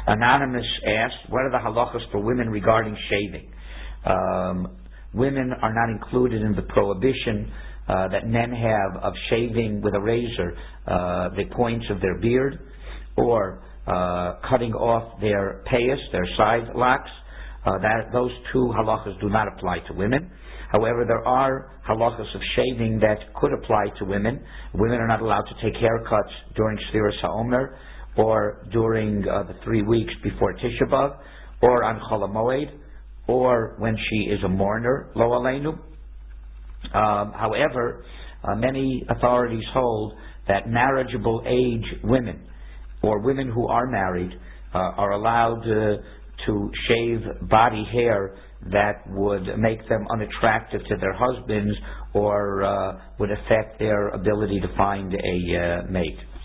Anonymous asked, what are the halachas for women regarding shaving? Women are not included in the prohibition that men have of shaving with a razor the points of their beard, or cutting off their payas, their side locks. Those two halachas do not apply to women. However, there are halachas of shaving that could apply to women. Women are not allowed to take haircuts during Sfiras HaOmer, or during the 3 weeks before Tisha B'Av, or on Chol HaMoed, or when she is a mourner, Lo Aleinu. However, many authorities hold that marriageable age women, or women who are married, are allowed to shave body hair that would make them unattractive to their husbands, or would affect their ability to find a mate.